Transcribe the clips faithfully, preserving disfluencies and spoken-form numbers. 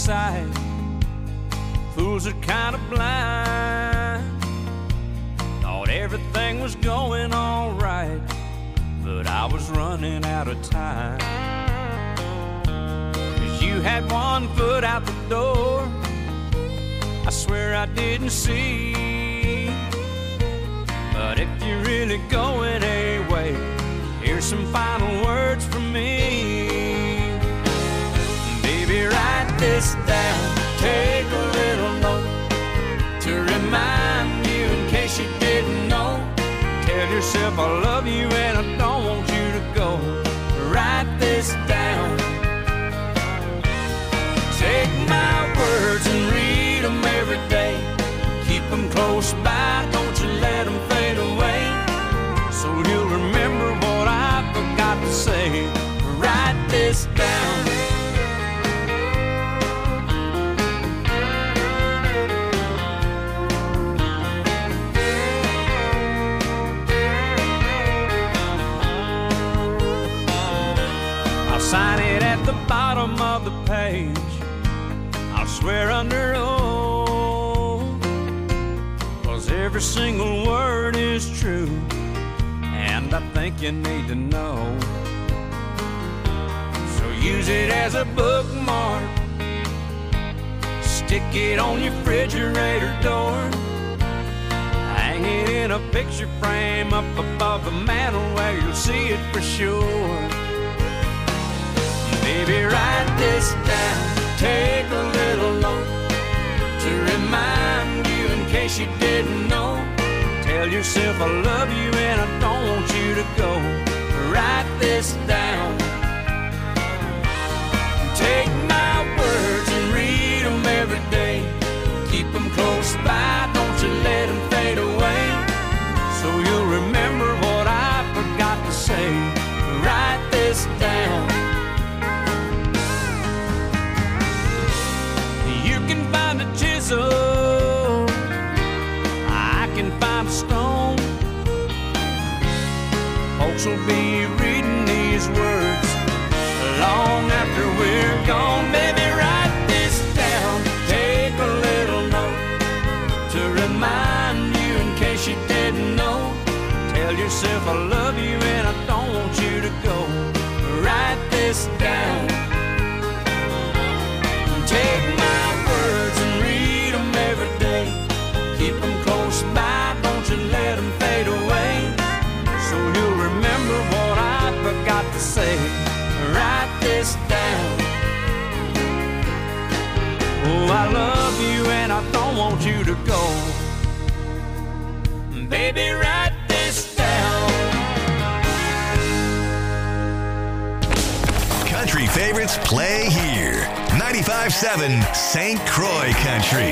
sight. Fools are kind of blind. Thought everything was going all right, but I was running out of time. 'Cause you had one foot out the door, I swear I didn't see. But if you're really going away, here's some final words from me. Baby, write this down, take a little note to remind you in case you didn't know. Tell yourself I love you and I don't want you to go. Write this down. Take my words and read them every day. Keep them close by, don't you let them fade away. So you'll remember what I forgot to say. Write this down. I'll sign it at the bottom of the page. I'll swear under oath, 'cause every single word is true, and I think you need to know. So use it as a bookmark, stick it on your refrigerator door, hang it in a picture frame up above the mantle where you'll see it for sure. Baby, write this down, take a little note to remind you in case you didn't know. Tell yourself I love you and I don't want you to go. Write this down. Take my words and read them every day. Keep them close by, don't you let them fade away. So you'll remember what I forgot to say. Write this down. You can find a chisel, I can find a stone. Folks will be reading these words long after we're gone. Baby, write this down, take a little note to remind you in case you didn't know. Tell yourself I love you and I don't want you to go. Write this down. Take my words and read them every day. Keep them close by, don't you let them fade away. So you'll remember what I forgot to say. Write this down. Oh, I love you and I don't want you to go. Baby, write this down. Country favorites play here. ninety-five point seven Saint Croix Country.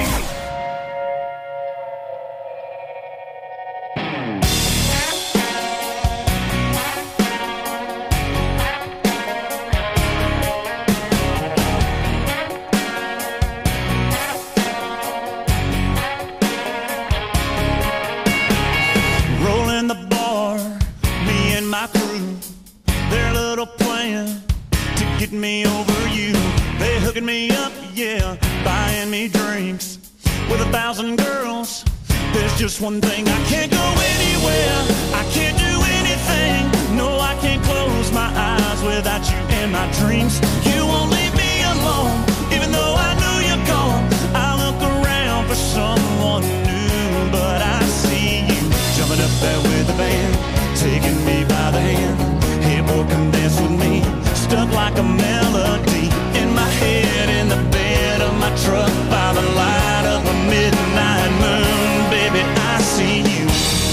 Rolling the bar, me and my crew, their little plan to get me over you. They hooking me up, yeah, buying me drinks. With a thousand girls, there's just one thing. I can't go anywhere, I can't do anything. No, I can't close my eyes without you in my dreams. You won't leave me alone, even though I know you're gone. I look around for someone new, but I see you jumping up there with the band, taking me by the hand. Hey boy, come dance with me, stuck like a melody in my head, in the bed of my truck, by the light of a midnight moon. Baby, I see you.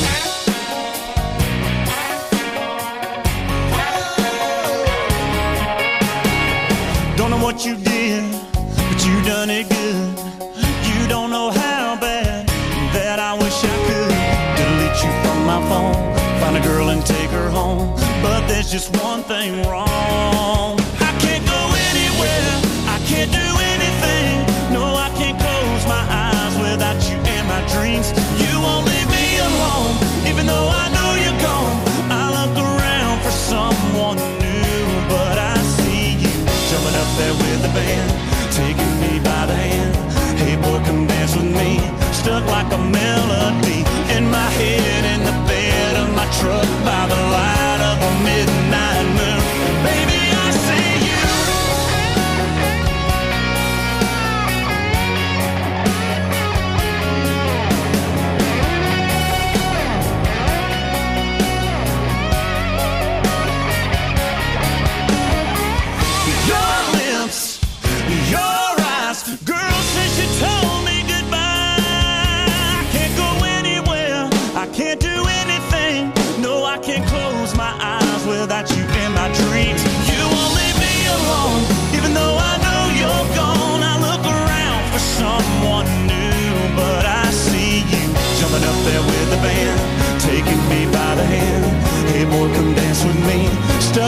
Don't know what you did, but you done it good. You don't know how bad that I wish I could delete you from my phone, find a girl and take her home. But there's just one thing wrong. I can't go anywhere, I can't do anything. No, I can't close my eyes without you in my dreams. You won't leave me alone, even though I know you're gone. I look around for someone new, but I see you jumping up there with the band, taking me by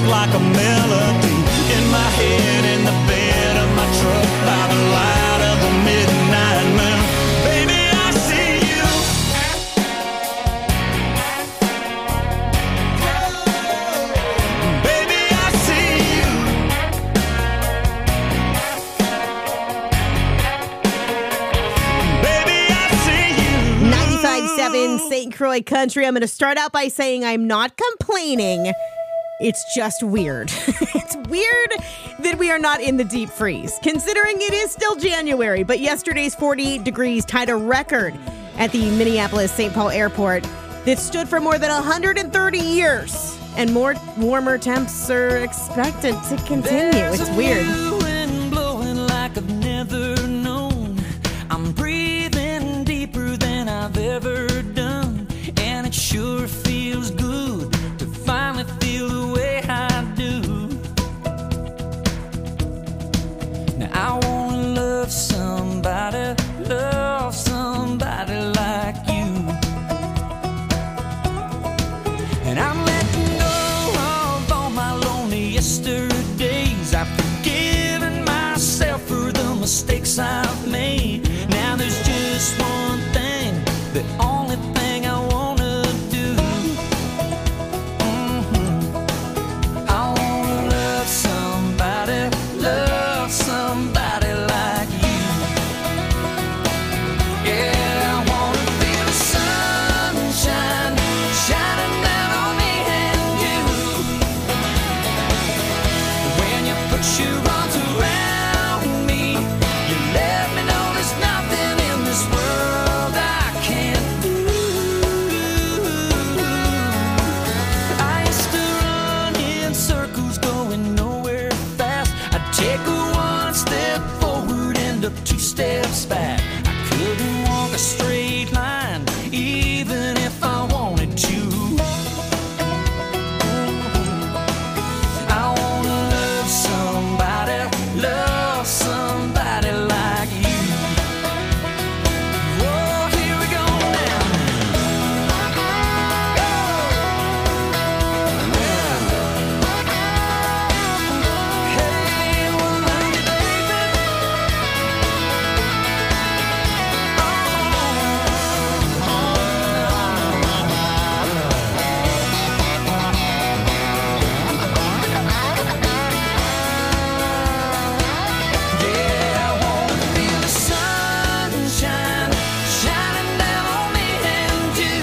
sounds like a melody in my head, in the bed of my truck, by the light of the midnight moon. Baby, I see you. Baby, I see you. Baby, I see you. ninety-five point seven Saint Croix Country. I'm going to start out by saying I'm not complaining. It's just weird. It's weird that we are not in the deep freeze, considering it is still January. But yesterday's forty-eight degrees tied a record at the Minneapolis-Saint Paul Airport that stood for more than one hundred thirty years. And more warmer temps are expected to continue. It's weird. Wind blowing like I've never known. I'm breathing deeper than I've ever done. And it sure feels good to finally feel the way I do. Now I wanna love somebody, love somebody like you. And I'm letting go of all my lonely yesterdays. I've forgiven myself for the mistakes I've made. Now there's just one thing, the only thing I wanna do. Mm-hmm. I wanna love somebody, love somebody like you. Yeah, I wanna feel the sunshine shining down on me and you. When you put your arms around me, you let me know there's nothing in this world I can't do. I used to run in circles going nowhere fast. I'd take a one step forward, end up two steps back. I couldn't walk a straight line even if I wanted to. I wanna love somebody, love somebody like you. Oh, here we go now. Hey, well, love you, baby. Yeah, I wanna feel the sunshine shining down on me and you.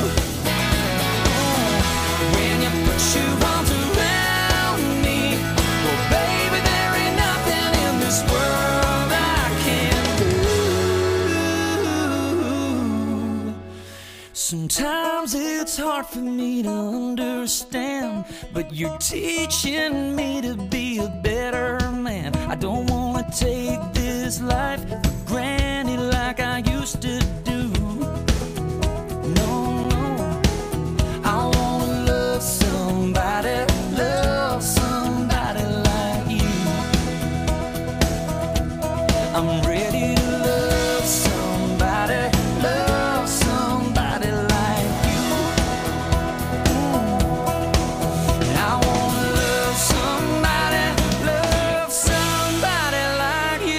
When you put your arms around me, well, baby, there ain't nothing in this world I can't do. Sometimes it's hard for me to understand, but you're teaching me to be a better man. I don't wanna take this life for granted like I used to do. No, no. I wanna love somebody, love somebody like you. I'm ready to love somebody, love somebody like you. And I wanna love somebody, love somebody like you.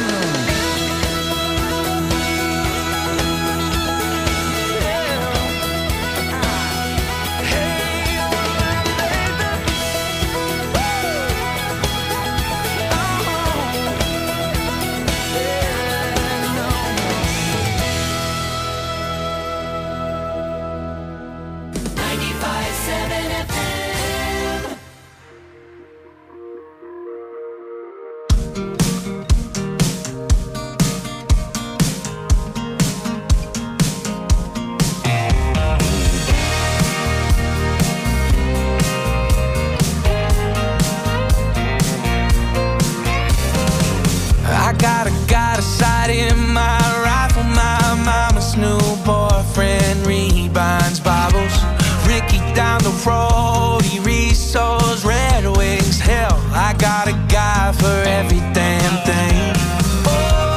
I got a got a sight in my rifle. My mama's new boyfriend rebinds Bibles. Ricky down the road, he resows Red Wings. Hell, I got a guy for every damn thing. Oh,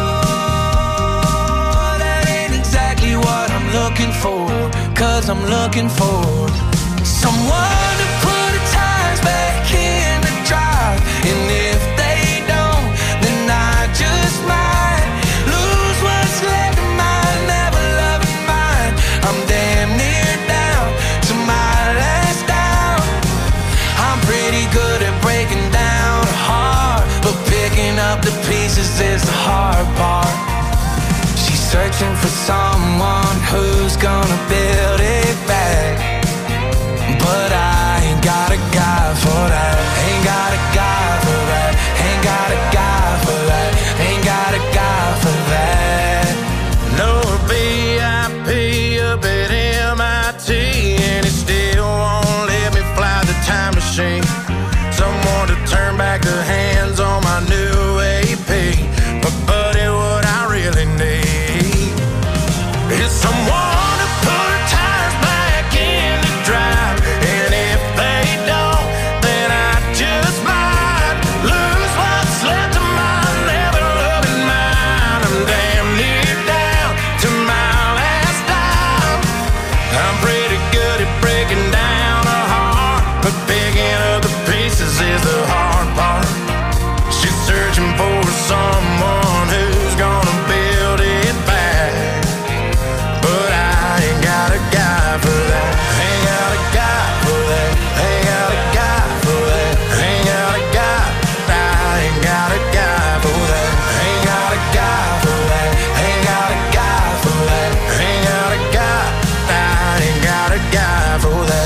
that ain't exactly what I'm looking for, 'cause I'm looking for someone to put a time tires back in the drive. And if they don't, then I just might lose what's left of my never loving mind. I'm damn near down to my last down. I'm pretty good at breaking down a heart, but picking up the pieces is the hard part. She's searching for someone who's gonna build it back, but I ain't got a guy for that. Ain't got a guy for that. Ain't got a guy for that. Ain't got a guy for that. No V I P up at M I T, and it still won't let me fly the time machine. Someone to turn back the hands on my new A P. But buddy, what I really need is someone to put tires back in the drive. And if they don't, then I just might lose what's left of my never loving mind. I'm damn near down to my last dime. I'm pretty good at breaking down a heart, but picking up the pieces is the hard part. She's searching for someone who's gonna build it back, but I ain't got a guy for that. Ain't got a guy for that. Ain't got a guy for that. Ain't got a guy. I ain't got a guy for that. Ain't got a guy for that. Ain't got a guy for that. Ain't got a guy. I ain't got a guy for that.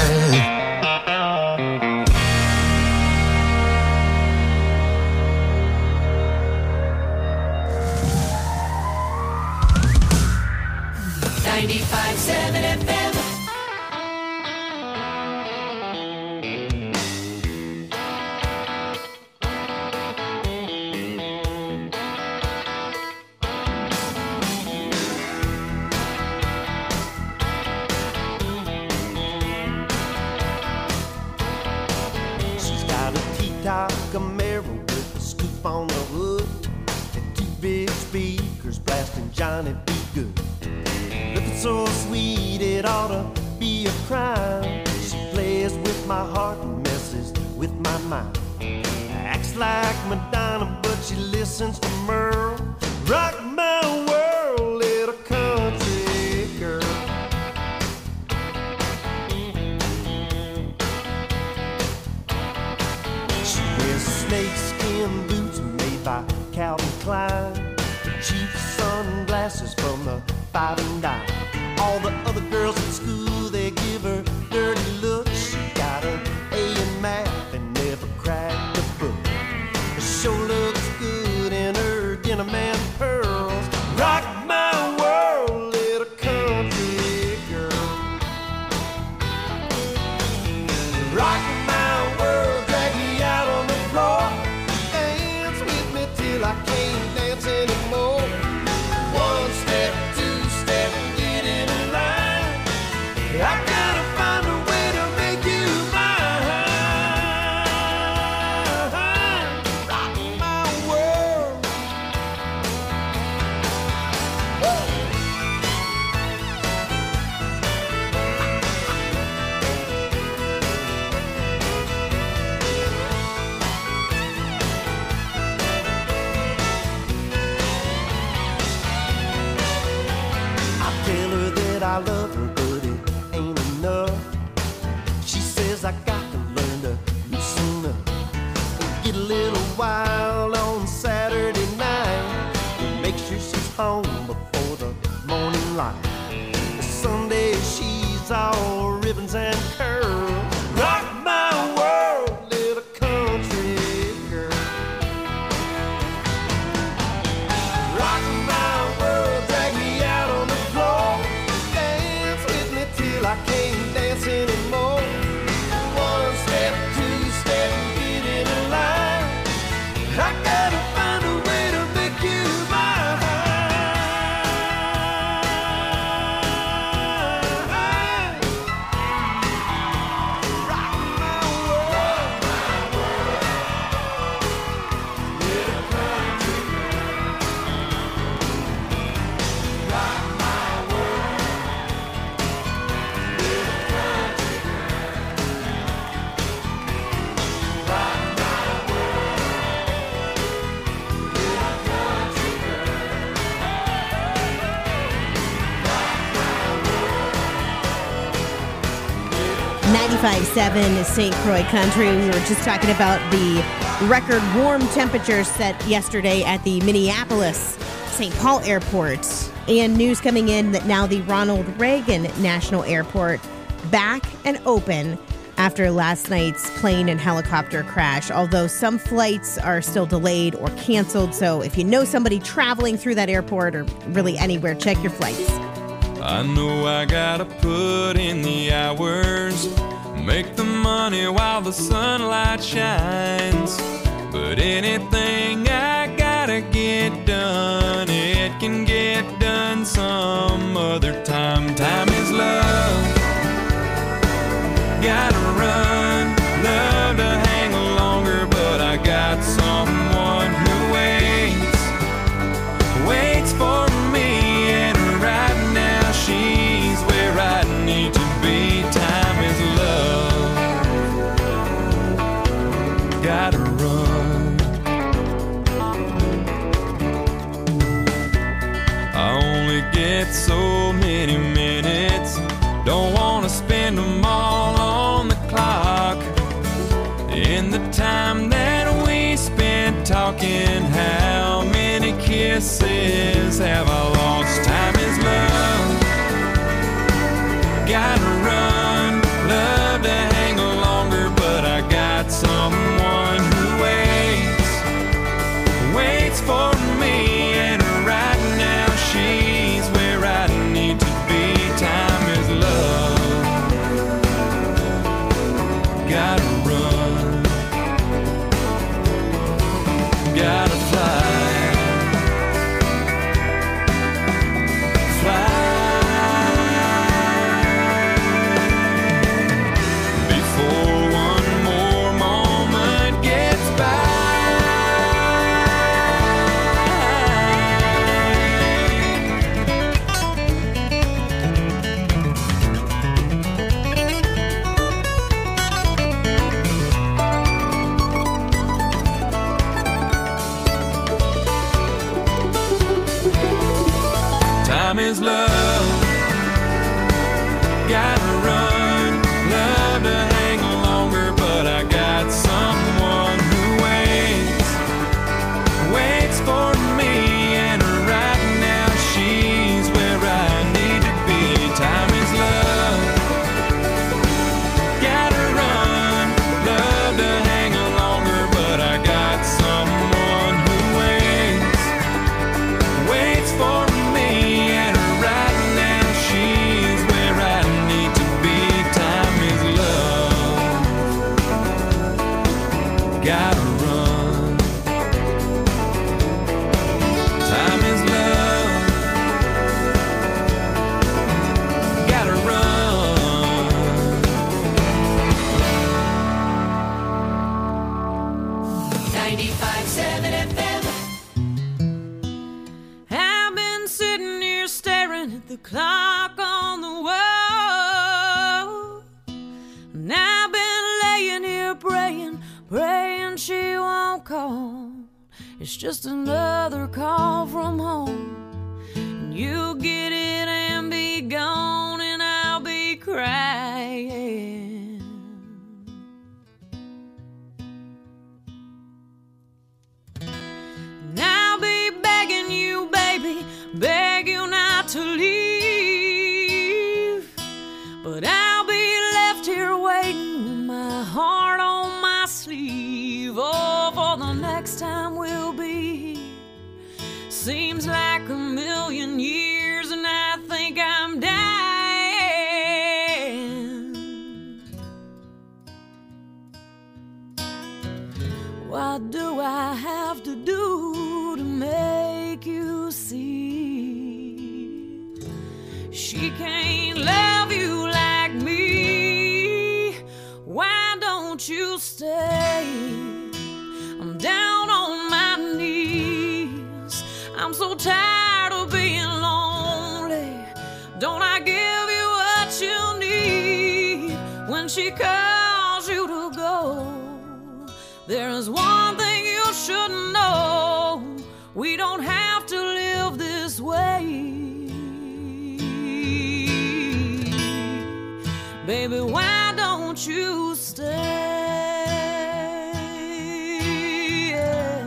ninety-five seven F M. She's got a T-top Camaro with a scoop on the hood and two big speakers blasting Johnny B. Good. Looking so sweet it ought to be a crime. She plays with my heart and messes with my mind. Acts like Madonna, but she listens to Merle. Rock my world, little country girl. She wears snakeskin boots made by Calvin Klein, cheap sunglasses from the five and dime. All the other girls at school, they give her dirty looks. She got an A in math and never cracked a book. She sure looks good in her denim and pearls. Rock my world, little country girl. Rock my world, drag me out on the floor. Dance with me till I can't dance anymore. One step, two step, get in line. I gotta find a way to make you mine. Rock my world. I tell her that I love her, but it ain't enough. She says I got to learn to loosen up and get a little wild on Saturday night and make sure she's home before the morning light. Sunday she's all ribbons and curls. Rock my world, little country girl. Rock my world, drag me out on the floor. Dance with me till I can't dance anymore. One step, two step, get in line. I gotta find a way to make you mine. ninety-five point seven Saint Croix Country. We were just talking about the record warm temperatures set yesterday at the Minneapolis Saint Paul Airport. And news coming in that now the Ronald Reagan National Airport back and open after last night's plane and helicopter crash, although some flights are still delayed or canceled. So if you know somebody traveling through that airport or really anywhere, check your flights. I know I gotta put in the hours, make the money while the sunlight shines. But anything I gotta get done, it can get done some other time. Time is love. Gotta run, love to hang longer, but I got someone who waits, waits for me, and right now she's where I need to be. Time is love. Gotta run. I only get so many minutes, don't wanna spend them all on the clock. In the time that we spent talking, how many kisses have I lost? Time is love. Gotta run, love to hang longer, but I got someone who waits, waits for me, and right now she's where I need to be. Time is love. Gotta run, gotta fly, fly before one more moment gets by. Time is love. Gotta run, love to hang longer, but I got someone who waits, waits for me, and right now she's where I need to be. Time is love. Gotta run, love to hang longer, but I got someone who waits, waits for me, and right now she's where I need to be. Time is love. Gotta run. Time is love. Gotta run. ninety-five point seven F M. I've been sitting here staring at the clock on the wall, and I've been laying here praying, praying she won't call. It's just another call from home, and you'll get it and be gone, and I'll be crying. And I'll be begging you, baby, beg you not to leave. But I'll be left here waiting with my heart on my sleeve. Oh, for the next time we'll be here. Seems like a million years, and I think I'm dying. What do I have to do to make you see she can't love you like me? Why don't you stay? I'm down on my knees. I'm so tired of being lonely. Don't I give you what you need when she calls you to go? There's one thing you should know. We don't have to live this way. Baby, why don't don't you stay? Yeah.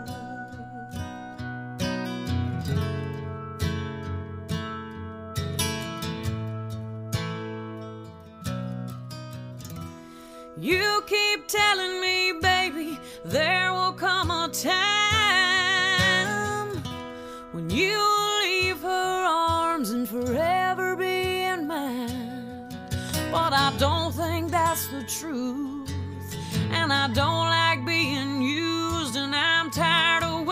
You keep telling me, baby, there will come a time when you'll leave her arms and forever be in mine. But I don't think that's the truth, and I don't like being used, and I'm tired of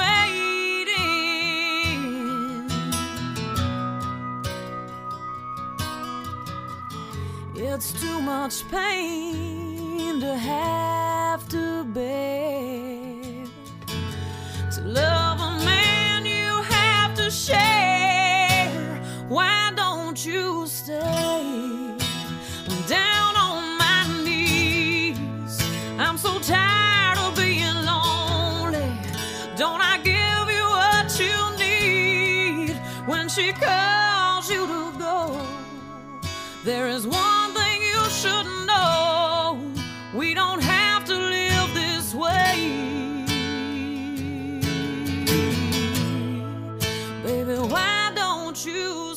waiting. It's too much pain to have to bear. To love a man you have to share. Why don't you stay? I'm down on my knees. I'm so tired of being lonely. Don't I give you what you need when she calls you to go? There is one thing you should know. We don't have to live this way. Baby, why don't you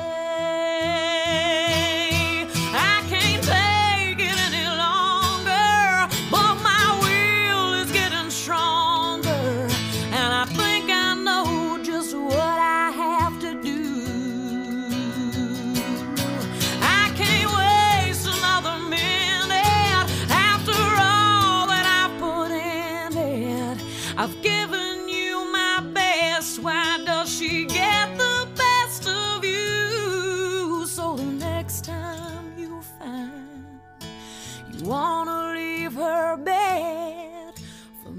stay? I can't take it any longer, but my will is getting stronger, and I think I know just what I have to do. I can't waste another minute. I've given you my best. Why does she get the best of you? So the next time you find you wanna leave her bed for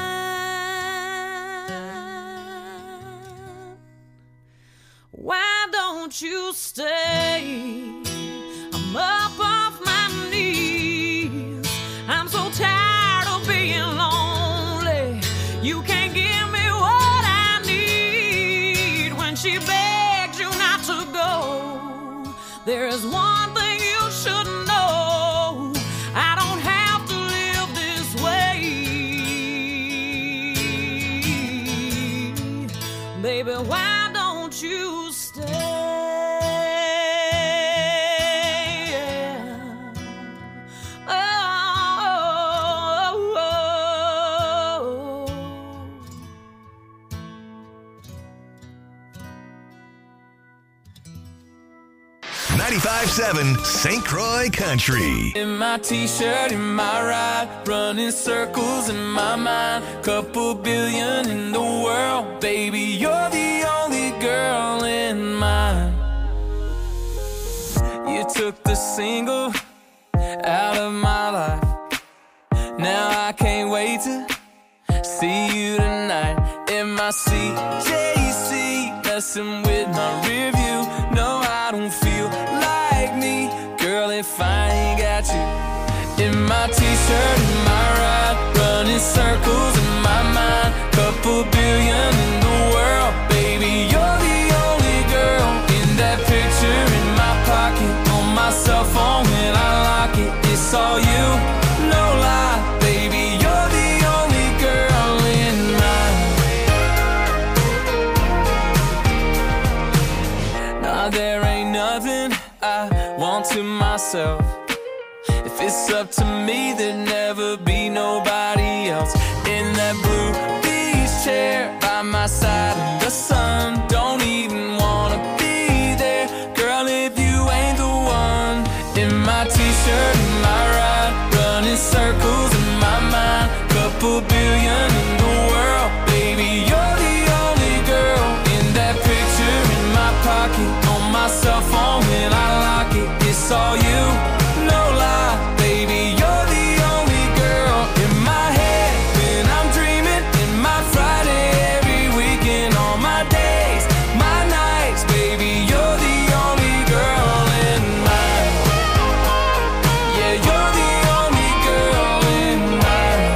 mine, why don't you stay? I'm up off my knees. I'm so tired of being lonely. You can't give me what I need when she begs you not to go. There is one thing you should know. I don't have to live this way. Baby, why don't you stay? ninety-five seven Saint Croix Country. In my t-shirt, in my ride, running circles in my mind. Couple billion in the world, baby, you're the only girl in mine. You took the single out of my life. Now I can't wait to see you tonight. In my C J C, messing with my rear view. No, I don't feel like me, girl, if I ain't got you. In my t-shirt, in my ride, running circles in my mind. Couple billion in the world, baby, you're the only girl. In that picture in my pocket, on my cell phone when I lock it, it's all you, no lie, baby, you're the only girl in mine. Now there ain't nothing I want to myself. If it's up to me, there'd never be nobody else. In that blue beach chair by my side in the sun, don't even wanna be there, girl, if you ain't the one. In my t-shirt, in my ride, running circles in my mind. Couple billion in the world, baby, you're the only girl. In that picture in my pocket, on my cell phone when I lock it, it's all you, no lie, baby, you're the only girl. In my head when I'm dreaming, in my Friday every weekend, all my days, my nights, baby, you're the only girl in mine. Yeah, you're the only girl in mine.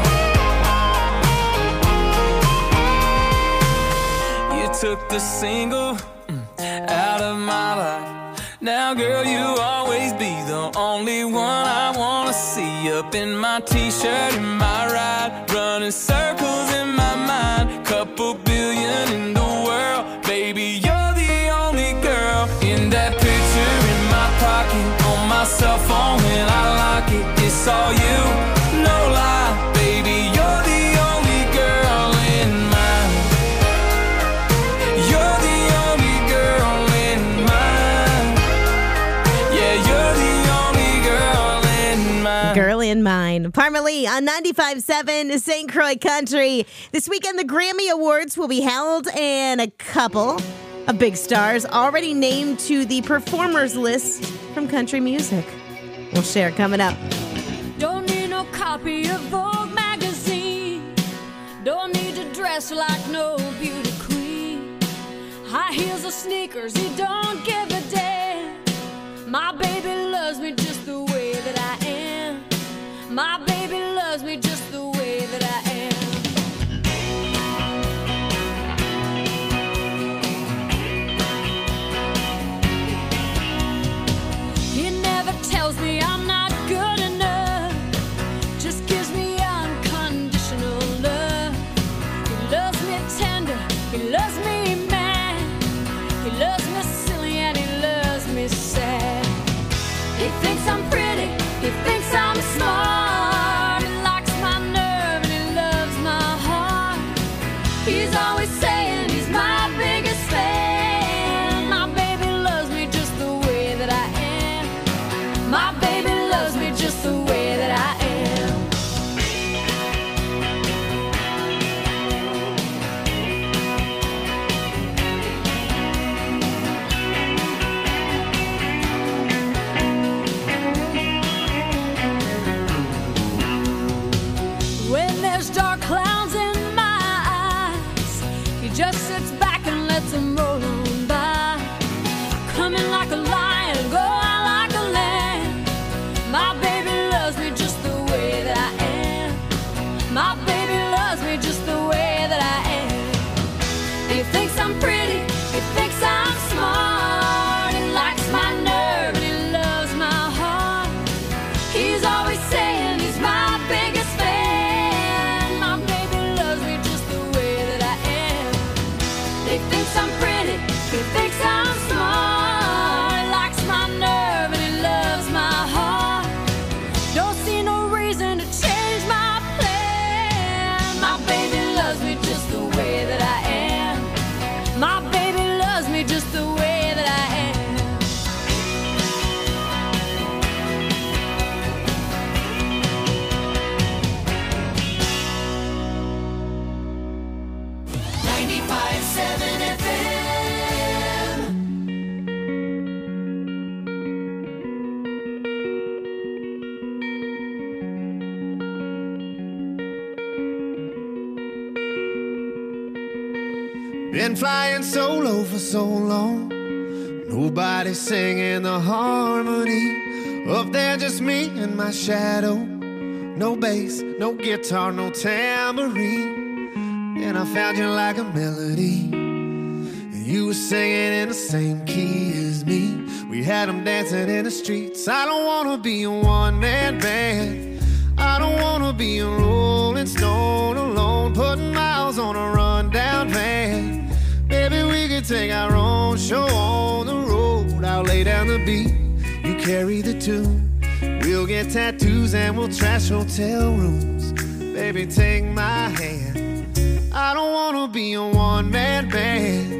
You took the single mm, out of my life. Now now, girl, you'll always be the only one I wanna see. Up in my t-shirt, in my ride, running circles in my mind. Couple billion in the world, baby, you're the only girl. In that picture in my pocket, on my cell phone when I lock it, it's all you, no lie, baby, you're the only girl in mine. You're the only girl in mine. Yeah, you're the only girl in mine. Girl in Mine. Parmalee on ninety-five point seven Saint Croix Country. This weekend, the Grammy Awards will be held, and a couple of big stars already named to the performers list from country music. We'll share coming up. Don't need no copy of Vogue magazine. Don't need to dress like no beauty queen. High heels or sneakers, he don't give a damn. My baby loves me just the way that I am. My baby loves me just the way that I am. He never tells me I'm not good enough. Just gives me unconditional love. He loves me tender, he loves me mad. He loves me silly and he loves me sad. He thinks I'm pretty, he thinks I'm smart. He likes my nerve and he loves my heart. He's always saying he's my biggest fan. My baby loves me just the way that I am. My baby loves me just the way that I am. When there's dark clouds in my eyes, he just sits back and lets them roll on by. Coming like a lion, go out like a lamb. My baby loves me just the way that I am. My baby loves me just the way that I am. He thinks I'm pretty, he thinks I'm smart. He likes my nerve and he loves my heart. He's always saying he's my biggest fan. My baby loves me just the way that I am. He thinks I'm pretty, he thinks I'm smart. He likes my nerve and he loves my heart. Don't see no reason to change my plan. My baby loves me just the way that I am. My baby loves me just the way that I am. ninety-five point seven F M. Been flying solo for so long. Nobody singing the harmony. Up there just me and my shadow. No bass, no guitar, no tambourine. And I found you like a melody. And you were singing in the same key as me. We had them dancing in the streets. I don't wanna be a one-man band. I don't wanna be a rolling stone alone, putting miles on a rundown van. Maybe we could take our own show on the road. I'll lay down the beat, you carry the tune. We'll get tattoos and we'll trash hotel rooms. Baby, take my hand. I don't wanna be a one-man band.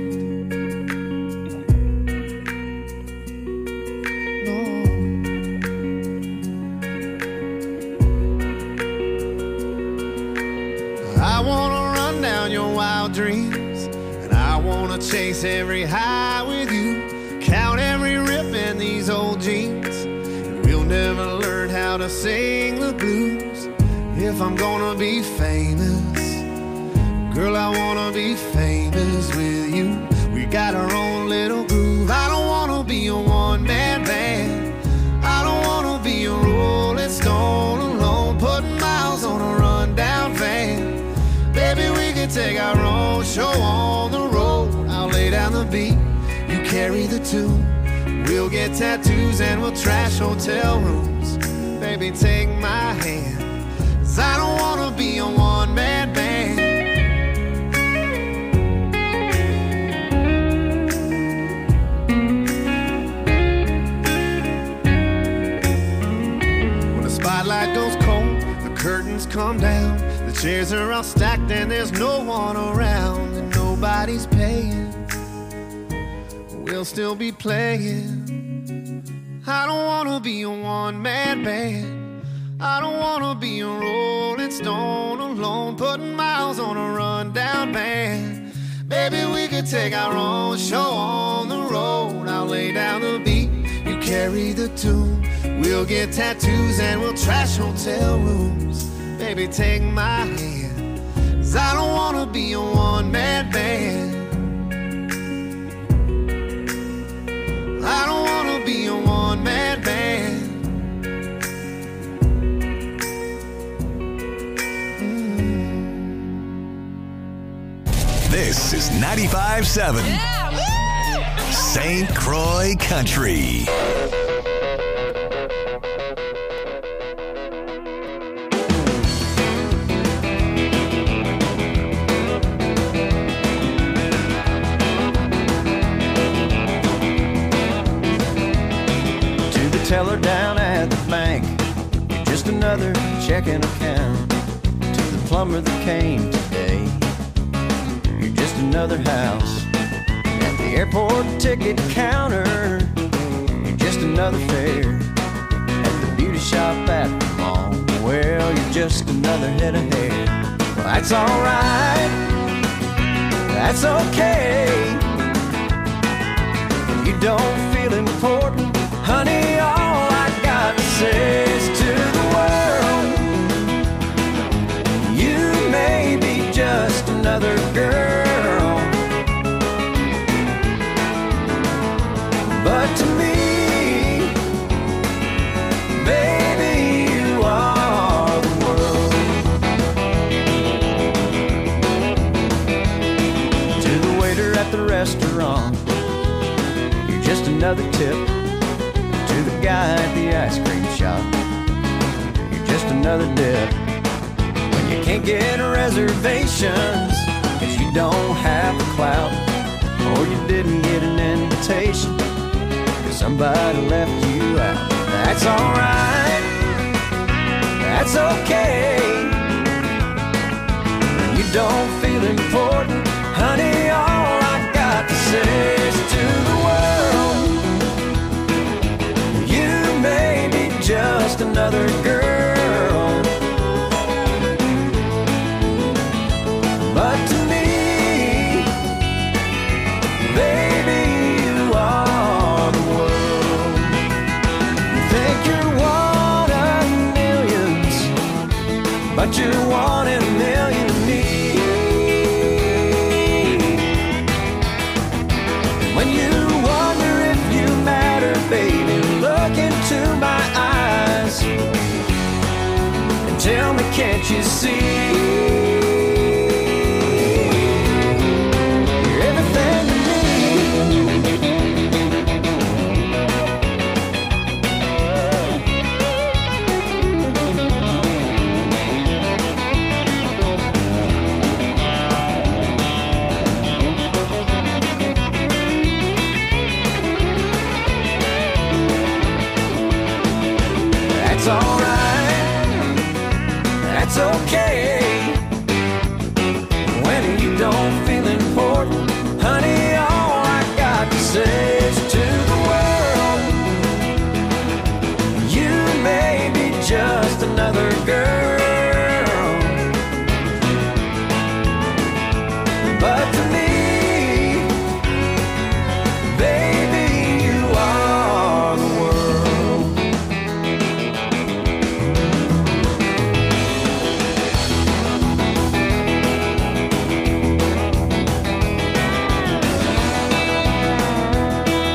I wanna run down your wild dreams, and I wanna chase every high with you. Count every rip in these old jeans, and we'll never learn how to sing the blues. If I'm gonna be famous, girl, I wanna be famous with you. We got our own little groove. I don't wanna be a one-man band. I don't wanna be a rolling stone alone, putting miles on a rundown van. Baby, we can take our own show on the road. I'll lay down the beat, you carry the tune. We'll get tattoos and we'll trash hotel rooms. Baby, take my hand, 'cause I don't wanna be a one-man band. When the spotlight goes cold, the curtains come down, the chairs are all stacked and there's no one around, and nobody's paying, we'll still be playing. I don't wanna be a one-man band. I don't wanna be a Rolling Stone alone, putting miles on a rundown van. Baby, we could take our own show on the road. I'll lay down the beat, you carry the tune. We'll get tattoos and we'll trash hotel rooms. Baby, take my hand, 'cause I don't wanna be a one-man band. I don't wanna be a one-man band. Mm. This is ninety-five seven yeah, Saint Croix Country. Teller down at the bank, you're just another checking account. To the plumber that came today, you're just another house. At the airport ticket counter, you're just another fare. At the beauty shop at the mall, well, you're just another head of hair. Well, that's alright, that's okay. You don't feel important, honey, all I got to say is to the world, you may be just another girl, but to me, baby, you are the world. To the waiter at the restaurant, you're just another tip. To the guy at the ice cream shop, you're just another dip. When you can't get reservations, 'cause you don't have the clout, or you didn't get an invitation, 'cause somebody left you out. That's alright, that's okay. When you don't feel important, honey, all I got to say is to the world, maybe just another girl, but to me, baby, you are the world. You think you're one of millions, but you're one in a million to me. When you wonder if you matter, baby, look into my eyes and tell me, can't you see? You're everything to me. That's alright, that's okay. When you don't feel important, honey, all I got to say is to the world, you may be just another girl, but to me, baby, you are the world.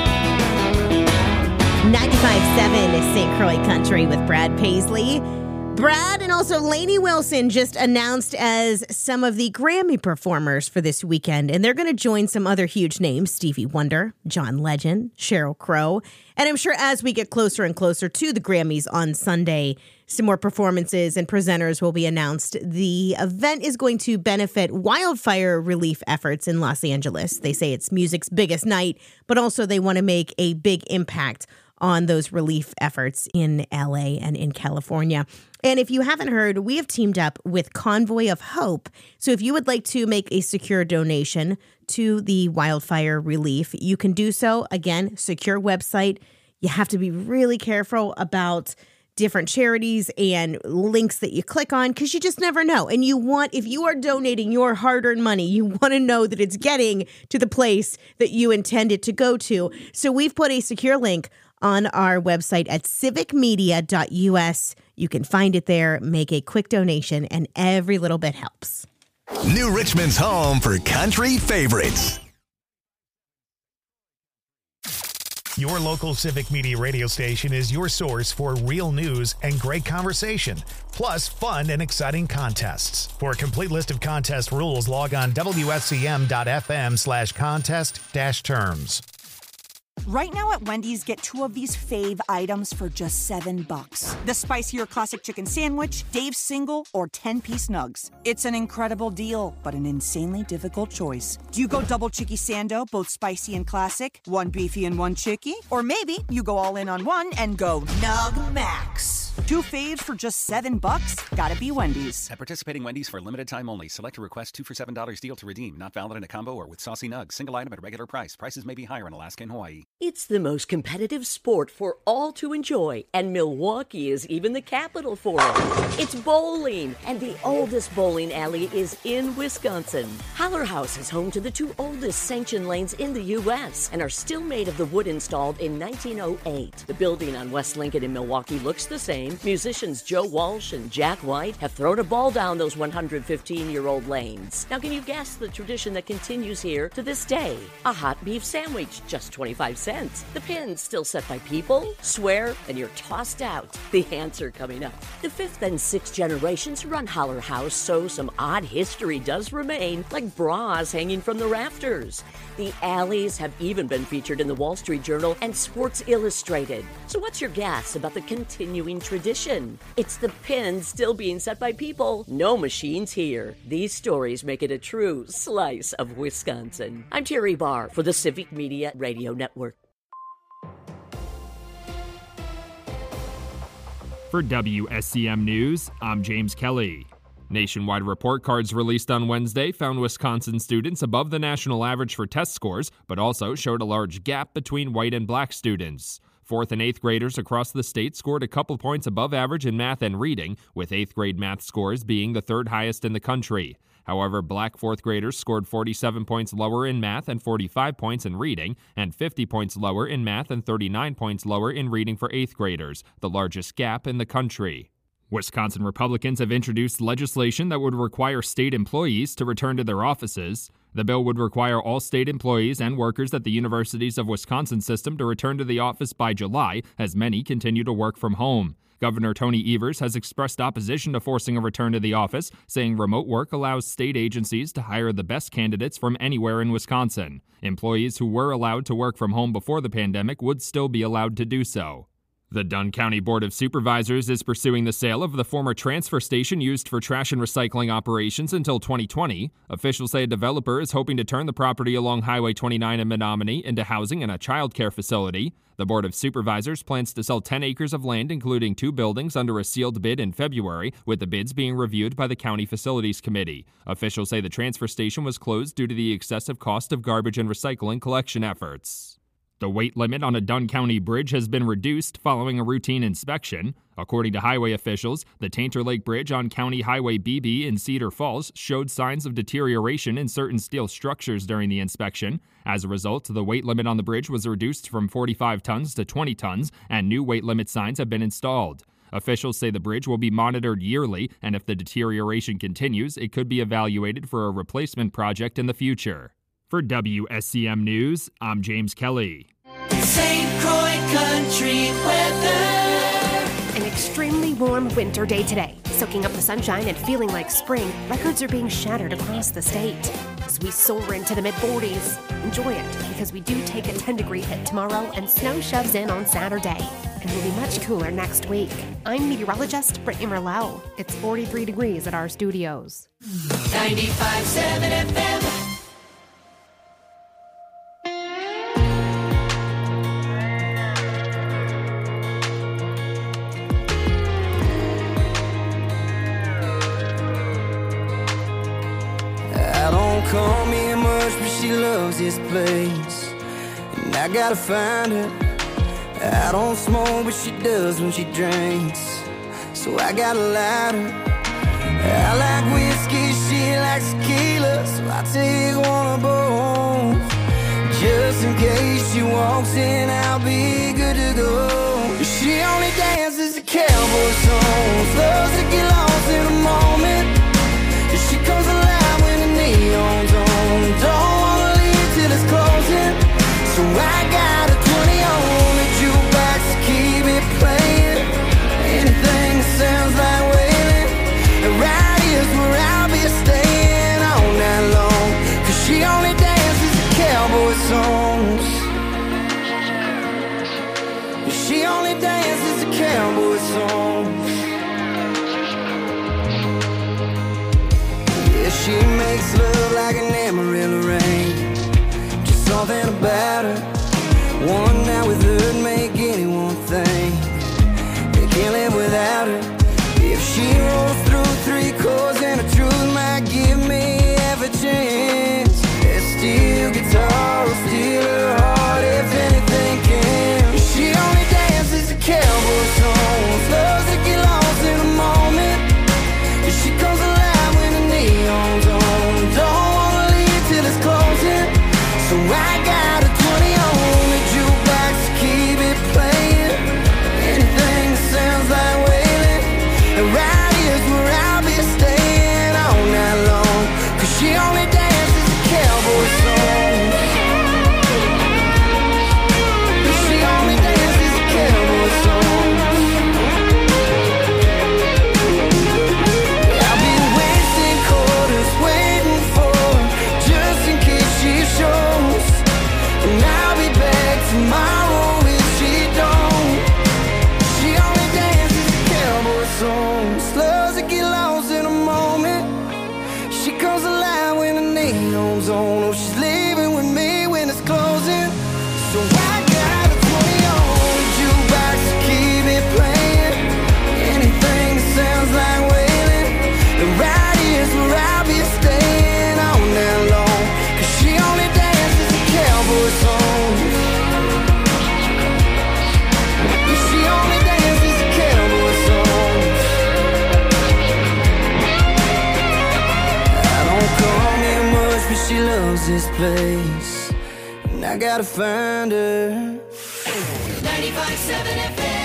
ninety-five seven is Saint Croix Country with Brad Paisley. Brad and also Lainey Wilson just announced as some of the Grammy performers for this weekend, and they're going to join some other huge names, Stevie Wonder, John Legend, Sheryl Crow. And I'm sure as we get closer and closer to the Grammys on Sunday, some more performances and presenters will be announced. The event is going to benefit wildfire relief efforts in Los Angeles. They say it's music's biggest night, but also they want to make a big impact on those relief efforts in L A and in California. And if you haven't heard, we have teamed up with Convoy of Hope. So if you would like to make a secure donation to the wildfire relief, you can do so. Again, secure website. You have to be really careful about different charities and links that you click on because you just never know. And you want, if you are donating your hard-earned money, you want to know that it's getting to the place that you intend it to go to. So we've put a secure link on our website at civic media dot U S. You can find it there, make a quick donation, and every little bit helps. New Richmond's home for country favorites. Your local Civic Media radio station is your source for real news and great conversation, plus fun and exciting contests. For a complete list of contest rules, log on W S C M dot F M slash contest dash terms. Right now at Wendy's, get two of these fave items for just seven bucks. The spicier classic chicken sandwich, Dave's single, or ten-piece nugs. It's an incredible deal, but an insanely difficult choice. Do you go double chicky sando, both spicy and classic, one beefy and one chicky? Or maybe you go all in on one and go Nug Max. Two faves for just seven bucks? Gotta be Wendy's. At participating Wendy's for a limited time only. Select a request two for seven dollars deal to redeem. Not valid in a combo or with saucy nugs. Single item at regular price. Prices may be higher in Alaska and Hawaii. It's the most competitive sport for all to enjoy, and Milwaukee is even the capital for it. It's bowling, and the oldest bowling alley is in Wisconsin. Holler House is home to the two oldest sanctioned lanes in the U S and are still made of the wood installed in nineteen oh eight. The building on West Lincoln in Milwaukee looks the same. Musicians Joe Walsh and Jack White have thrown a ball down those one hundred fifteen-year-old lanes. Now, can you guess the tradition that continues here to this day? A hot beef sandwich, just twenty-five cents. The pin's still set by people, swear, and you're tossed out. The answer coming up. The fifth and sixth generations run Holler House, so some odd history does remain, like bras hanging from the rafters. The alleys have even been featured in the Wall Street Journal and Sports Illustrated. So what's your guess about the continuing tradition? It's the pins still being set by people. No machines here. These stories make it a true slice of Wisconsin. I'm Terry Barr for the Civic Media Radio Network. For W S C M News, I'm James Kelly. Nationwide report cards released on Wednesday found Wisconsin students above the national average for test scores, but also showed a large gap between white and black students. Fourth and eighth graders across the state scored a couple points above average in math and reading, with eighth grade math scores being the third highest in the country. However, black fourth graders scored forty-seven points lower in math and forty-five points in reading, and fifty points lower in math and thirty-nine points lower in reading for eighth graders, the largest gap in the country. Wisconsin Republicans have introduced legislation that would require state employees to return to their offices. The bill would require all state employees and workers at the Universities of Wisconsin system to return to the office by July, as many continue to work from home. Governor Tony Evers has expressed opposition to forcing a return to the office, saying remote work allows state agencies to hire the best candidates from anywhere in Wisconsin. Employees who were allowed to work from home before the pandemic would still be allowed to do so. The Dunn County Board of Supervisors is pursuing the sale of the former transfer station used for trash and recycling operations until twenty twenty. Officials say a developer is hoping to turn the property along Highway twenty-nine in Menominee into housing and a child care facility. The Board of Supervisors plans to sell ten acres of land, including two buildings, under a sealed bid in February, with the bids being reviewed by the County Facilities Committee. Officials say the transfer station was closed due to the excessive cost of garbage and recycling collection efforts. The weight limit on a Dunn County bridge has been reduced following a routine inspection. According to highway officials, the Tainter Lake Bridge on County Highway B B in Cedar Falls showed signs of deterioration in certain steel structures during the inspection. As a result, the weight limit on the bridge was reduced from forty-five tons to twenty tons, and new weight limit signs have been installed. Officials say the bridge will be monitored yearly, and if the deterioration continues, it could be evaluated for a replacement project in the future. For W S C M News, I'm James Kelly. Saint Croix Country weather. An extremely warm warm winter day today. Soaking up the sunshine and feeling like spring, records are being shattered across the state. As we soar into the mid forties, enjoy it because we do take a ten degree hit tomorrow and snow shoves in on Saturday. And will be much cooler next week. I'm meteorologist Brittany Merlot. It's forty-three degrees at our studios. ninety-five point seven F M. I don't call me much, but she loves this place, and I gotta find her. I don't smoke, but she does when she drinks, so I got a lighter. I like whiskey, she likes tequila, so I take one of both. Just in case she walks in, I'll be good to go. She only dances to cowboy songs, loves to get lost in a moment. She comes alive when the neon's on, don't wanna leave till it's closing. So I got a twenty on the jukebox to keep it playing. Anything that sounds like wailing, right here's where I'll be staying all night long. Cause she only dances to cowboy songs. She only dances to cowboy songs. Yeah, she makes love like an Amarillo rain. Just something about her. One night with her'd make anyone think they can't live without her. If she rolls through three chords and the truth might give me half a chance, that steel guitar will steal her heart if anything can. She only dances to cowboy songs, loves to get lost in a moment. She comes alive when the neon's on, don't wanna leave till it's closing. So I got a twenty on the jukebox to keep it playing. Anything that sounds like wailing, and right here's where I'll be staying all night long. Cause she only dances to cowboy songs. She only dances to cowboy songs. I'll be wasting quarters waiting for her, just in case she shows. And I'll be back tomorrow if she don't. She only dances to cowboy songs, loves to get lost in a moment. She comes alive when the neon's on. Oh, she's leaving with me when it's closing. So I got a twenty on the jukebox to keep it playing. Anything that sounds like wailing, and right here's where I'll be staying all night long. Cause she only dances to cowboy songs. She only dances to cowboy songs. I don't call me much, but she loves this place, and I gotta find her. ninety-five point seven F M.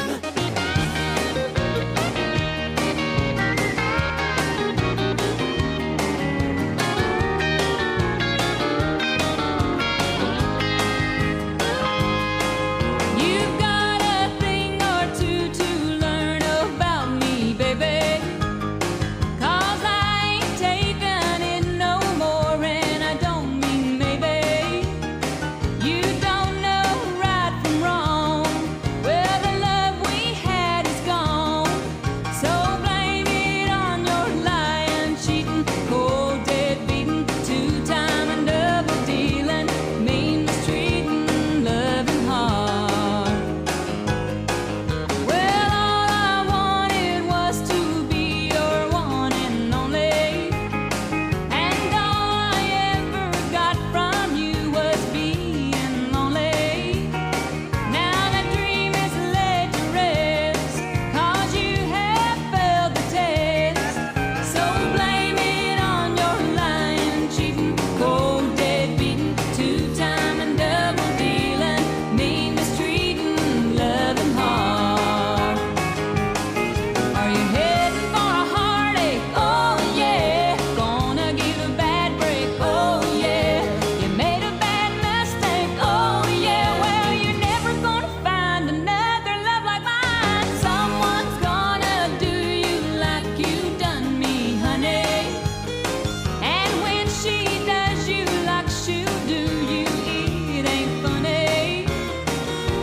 You've got a thing or two to learn about me, baby. 'Cause I ain't taking it no more, and I don't mean maybe. You don't know right from wrong. Well,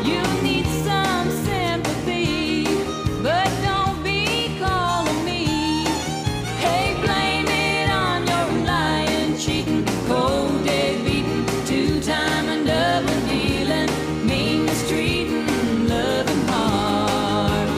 You need some sympathy, but don't be calling me. Hey, blame it on your lying, cheating, cold, dead beating, two-time and double dealing, mean mistreating, loving hard.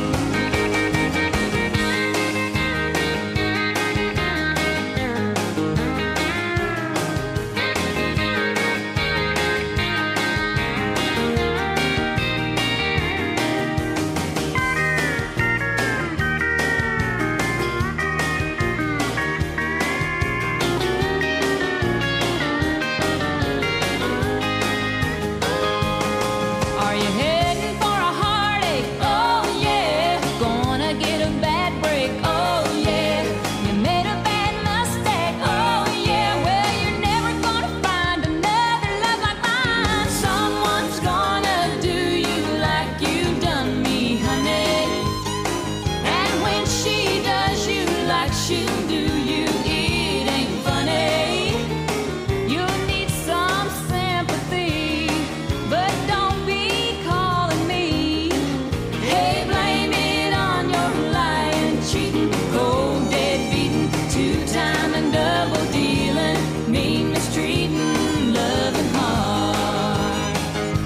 Are you heading for a heartache? Oh yeah. Gonna get a bad break? Oh yeah. You made a bad mistake? Oh yeah. Well, you're never gonna find another love like mine. Someone's gonna do you like you done me, honey. And when she does you like she'll do you, it ain't funny. You need some sympathy, but don't be calling me. Hey, blame it on your lying, cheating, cold, dead beating, two-time and double dealing, mean mistreating, loving hard.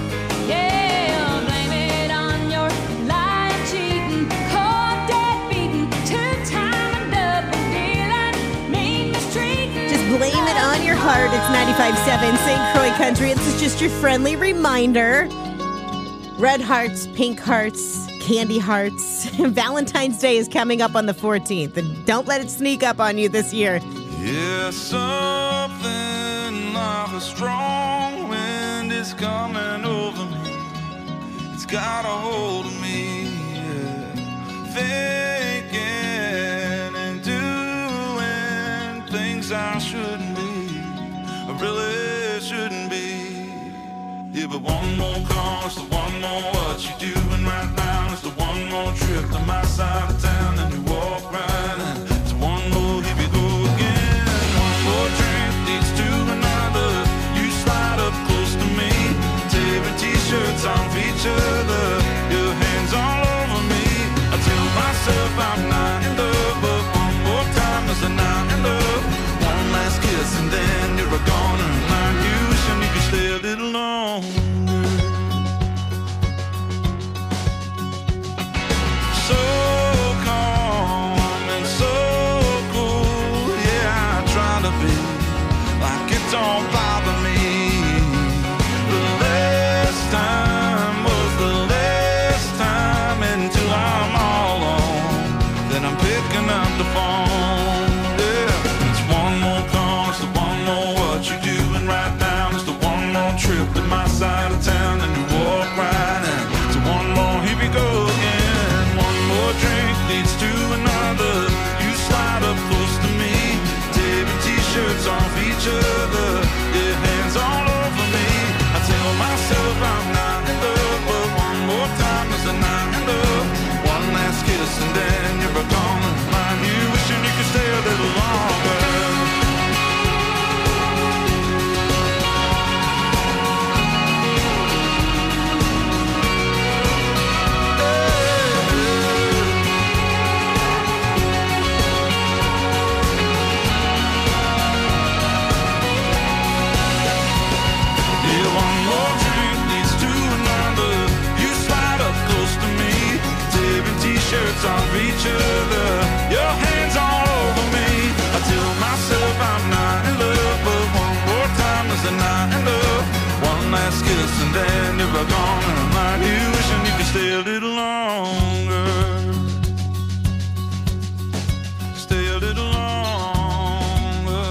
Yeah, blame it on your lying, cheating, cold, dead beating, two-time and double dealing, mean mistreating. Just blame it on your heart. It's ninety-five point seven Saint Croix Country. This is just your friendly reminder. Red hearts, pink hearts, candy hearts. Valentine's Day is coming up on the fourteenth, and don't let it sneak up on you this year. Yeah, something like a strong wind is coming over me. It's got a hold of me, yeah. Thinking and doing things I shouldn't be, I really shouldn't be. Yeah, but one more call, it's the one more what you doing right now. It's the one more trip to my side of town, and you walk right in. It's one more, here we go again. One more drink leads to another. You slide up close to me, tearing t-shirts off each other, your hands all over me. I tell myself I'm not in love, but one more time is a not in love. One last kiss and then you're a goner. Like you wishing you could stay a little longer. So calm and so cool, yeah, I try to be like it don't bother me. The last time was the last time until I'm all alone. Then I'm picking up the phone, yeah. It's one more call, it's the one more what you doing right now. It's the one more trip to my side of town, and you walk right in. It's one more, here we go again. One more drink leads to another. You slide up close to me, tearing t-shirts off each other, your hands all over me. I tell myself I'm not in love, but one more time is a not in love. One last kiss and then you're gone. Mind you wishing you could stay a little longer. Shirts off each other, your hands all over me. I tell myself I'm not in love, but one more time is a not in love. One last kiss and then you're gone. And I'm like you wishing you could stay a little longer. Stay a little longer.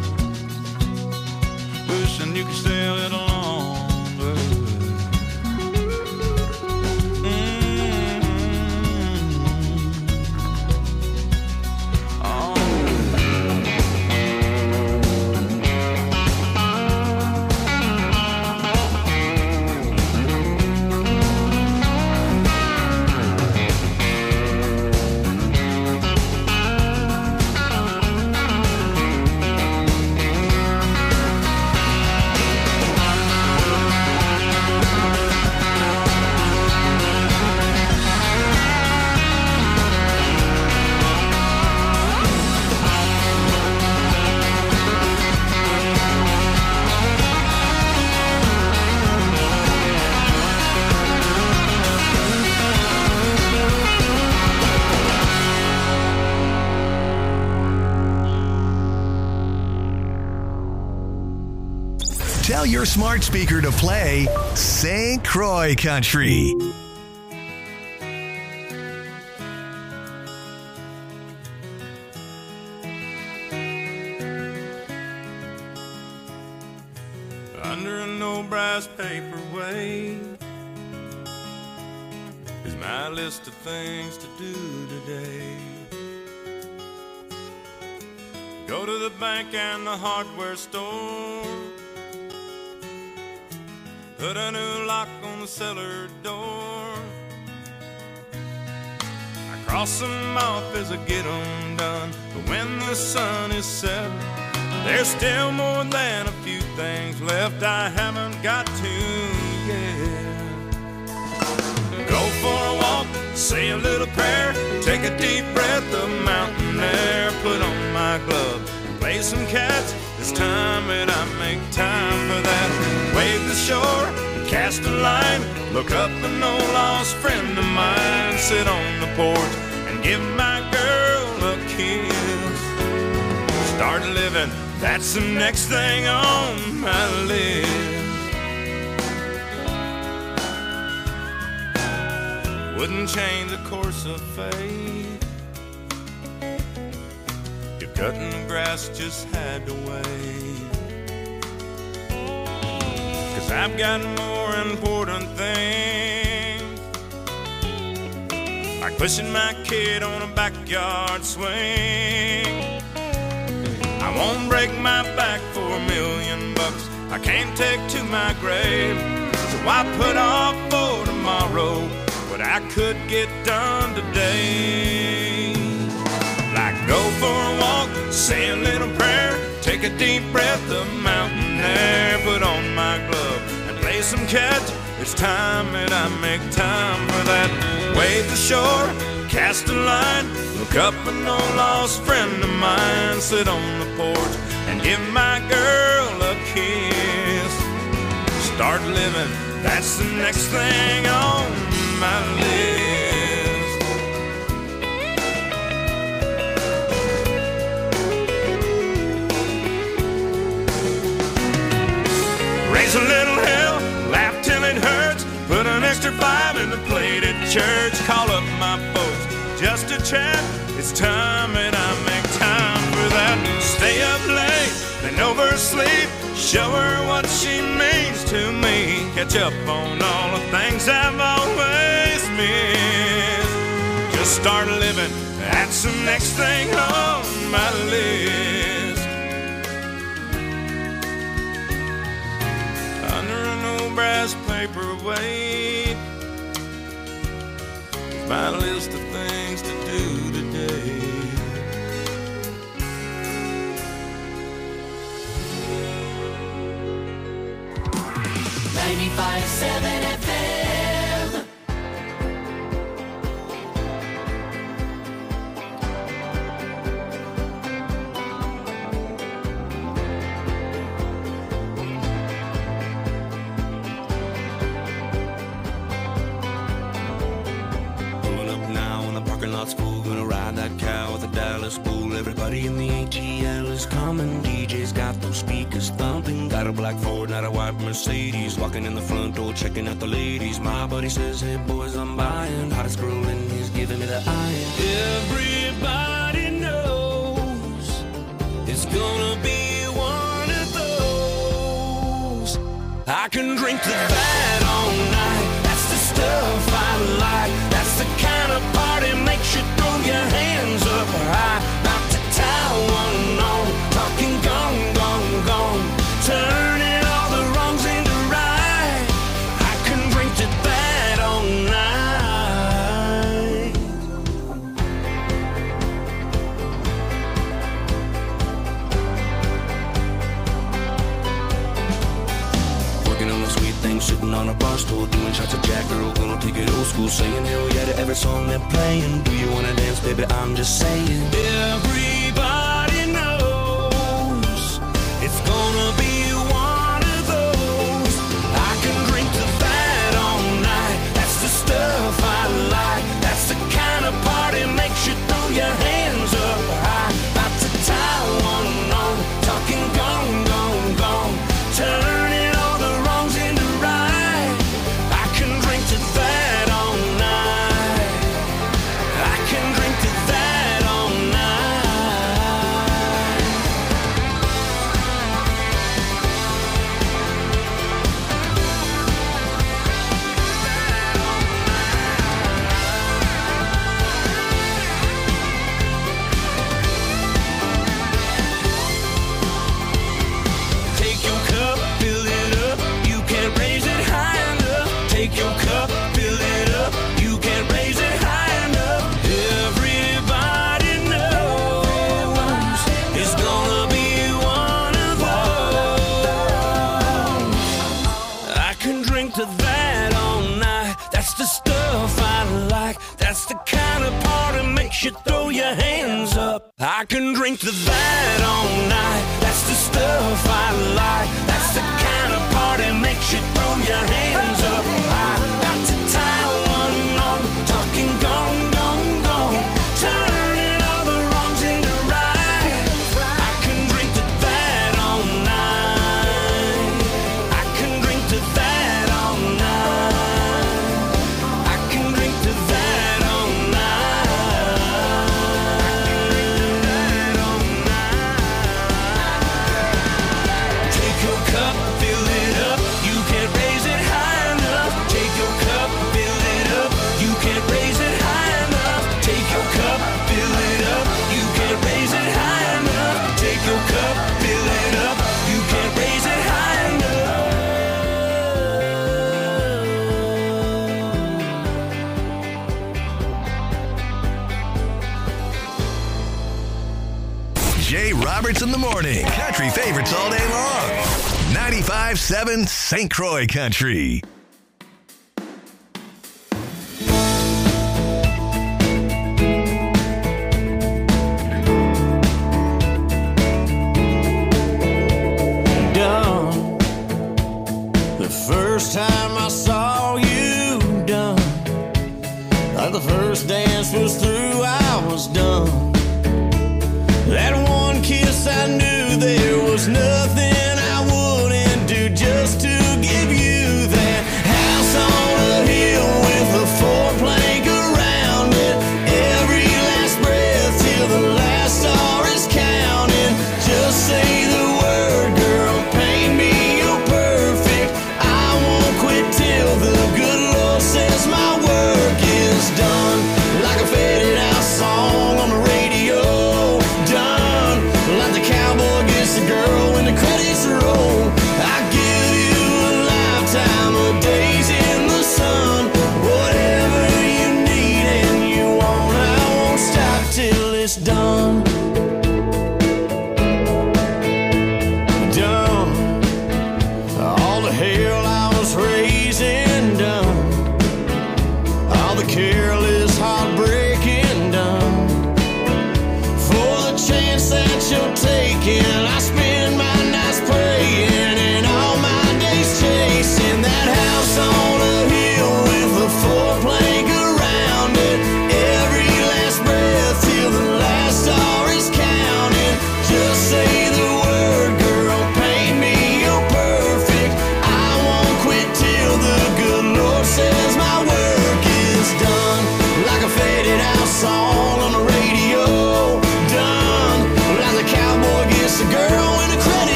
Wishing you could stay a little longer. your smart speaker to play Saint Croix Country. Under an old brass paperweight is my list of things to do today. Go to the bank and the hardware store, put a new lock on the cellar door. I cross them off as I get them done, but when the sun is set, there's still more than a few things left I haven't got to yet. Go for a walk, say a little prayer, take a deep breath of mountain air, put on my glove and play some catch. It's time that I make time for that. Wave the shore, cast a line, look up an old lost friend of mine, sit on the porch and give my girl a kiss. Start living, that's the next thing on my list. Wouldn't change the course of fate. You're cutting the grass, just had to wait. Cause I've got more important things, like pushing my kid on a backyard swing. I won't break my back for a million bucks I can't take to my grave. So I put off for tomorrow what I could get done today. Like go for a walk, say a little prayer, take a deep breath of mountain air, put on my glove and play some catch. It's time that I make time for that. Wave the shore, cast a line, look up an old lost friend of mine, sit on the porch and give my girl a kiss. Start living, that's the next thing on my list. Raise a little hell, laugh till it hurts, put an extra five in the plate at church, call up my folks just to chat. It's time that I make time for that. Stay up late, then oversleep, show her what she means to me, catch up on all the things I've always missed. Just start living, that's the next thing on my list. Under an old brass paperweight, my list of things to do today. ninety-five seven F M. School, gonna ride that cow with a Dallas bull. Everybody in the A T L is coming. D J's got those speakers thumping. Got a black Ford, not a white Mercedes. Walking in the front door, checking out the ladies. My buddy says, hey boys, I'm buying. Hottest girl in, he's giving me the iron. Everybody knows it's gonna be one of those. I can drink the bad all night. That's the stuff I like. That's the kind of party makes you throw your hands up high. About to tie one on, talking gone, gone, gone, turning all the wrongs into right. I can drink to that all night. Working on a sweet thing, sitting on a bar stool, doing shots of Jack, girl, gonna take it old school, saying hell yeah to every song they're playing. Do you wanna dance, baby? I'm just saying. Everybody knows it's gonna be one of those. I can drink to that all night. That's the stuff I like. That's the kind of party makes you throw your hands up high. About to tie one on, talking gone, gone, gone, turning on That's the stuff I like. That's the kind of party makes you throw your hands up. I can drink the vat all night. That's the stuff I like. That's the kind of party makes you throw your hands up. I got to tie one on, talking gone, gone, gone, turning all the wrongs into right. I can drink the vat all night. I can drink the vat all night. I can drink the vat all night. Take your cup, fill it up. You can't raise it high enough. Take your cup, fill it up. You can't raise it high enough. Take your cup, fill it up. You can't raise it high enough. Take your cup, fill it up. You can't raise it high Jay Roberts in the morning. Country favorites all day long. ninety-five seven Saint Croix Country. done. The first time I saw you done, like the first dance was through, I was done. That one kiss, I knew there was nothing I wouldn't do just to give you that house on a hill with a four plank around it. Every last breath till the last star is counted. Just say the word, girl, paint me, you're perfect. I won't quit till the good Lord says my work is done. Like a faded out song on the radio, done. Like the cowboy gets the girl when the credits roll. I give you a lifetime of days in the sun. Whatever you need and you want, I won't stop till it's done. Done. All the hell I was raising, done. All the care